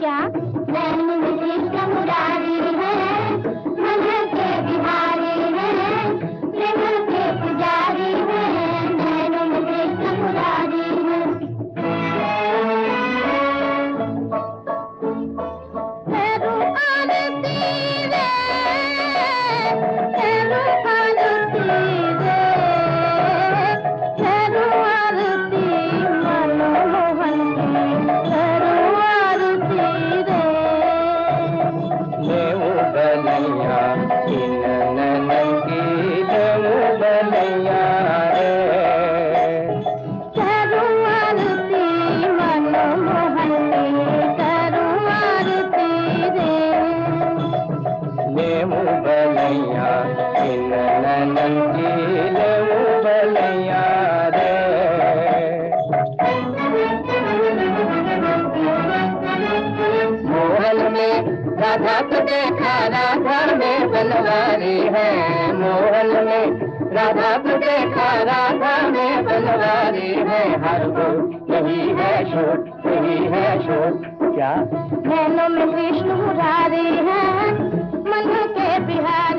क्या? नैन में कृष्ण मुरारी है, मन के बिहारी है, प्रेम के पुजारी है, नैन में कृष्ण मुरारी है। तेरू आरती रे, तेरू आरती रे, तेरू आरती मनमोहन की, तेरू आरती रे। देव बलैया इन नैनन की, देव बलैया रे, तेरू आरती मनमोहन की, तेरू आरती रे। देव बलैया इन नैनन की, देव बलैया रे। मोहन में राधा को देखा, राधा में बनवारी है, मोहन में राधा को देखा, राधा में बनवारी है, हर वो यही है शोर, यही है शोर। क्या? नैनों में कृष्ण मुरारी है, मन के बिहारी